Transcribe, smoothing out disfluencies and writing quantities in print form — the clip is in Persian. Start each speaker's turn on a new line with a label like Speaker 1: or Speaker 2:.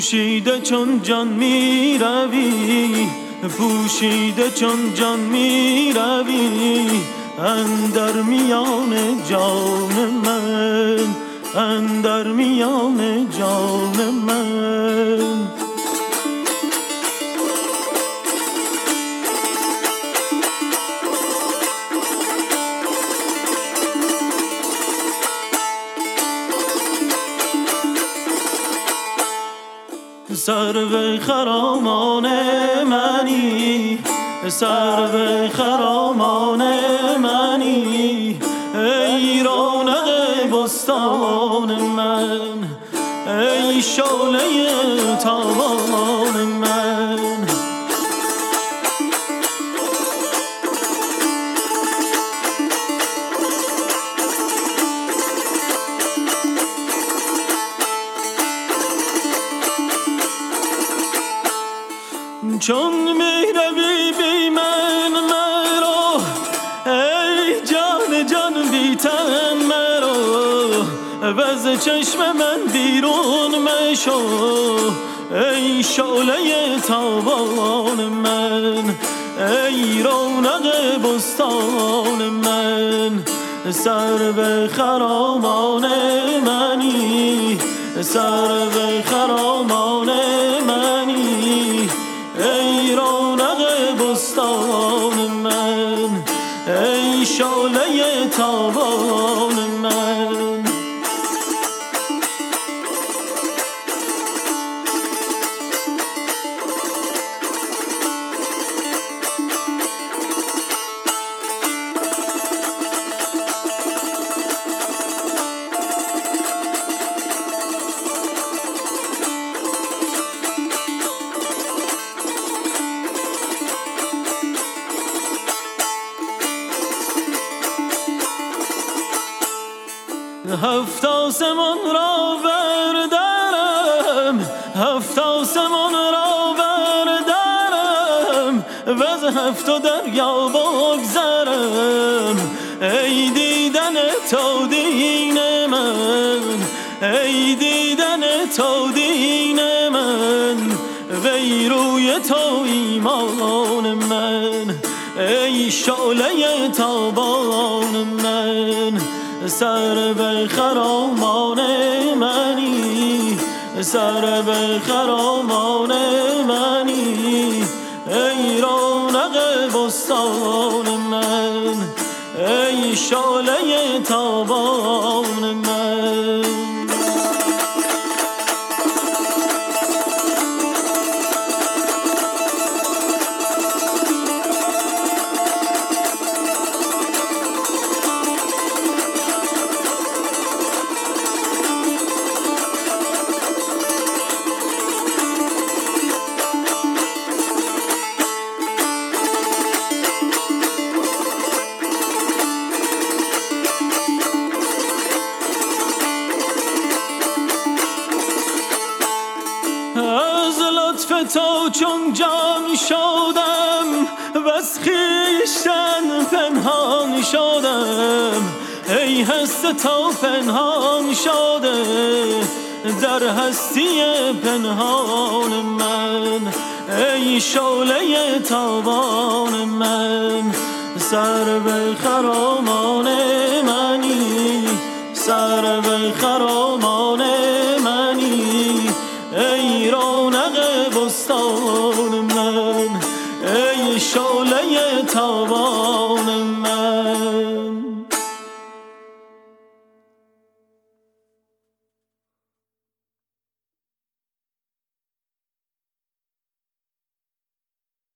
Speaker 1: پوشیده چون جان می روی، پوشیده چون جان می روی، اندر میان جان من، اندر میان جان من. سرو خرامان منی، سرو خرامان منی، ای رونق بستان من، ای شعله تابان من. چون میروی بی من مرا، ای جان جان بی تن مرا، وز چشم من بیرون مشو، ای شعله تابان من، ای رونق بستان من. سرو خرامان منی، سرو خرامان منی، ای رونق بستان من، ای شعله تابان من. هفت آسمان را بردارم، هفت آسمان را بردارم، وز هفت دریا بگذرم، ای دیدن تو دین من، ای دیدن تو دین من، وی روی تو ایمان من، ای شعله تابان من. سرو خرامان منی، سرو خرامان منی، ای رونق بستان من، ای شعله تابان من. از لطف تو چون جان شدم، بس خویشتن پنهان شدم، ای هست تو پنهان شده در هستی پنهان من، ای شعله تابان من. سرو خرامان منی، سرو خرامان منی، ای رونق بستان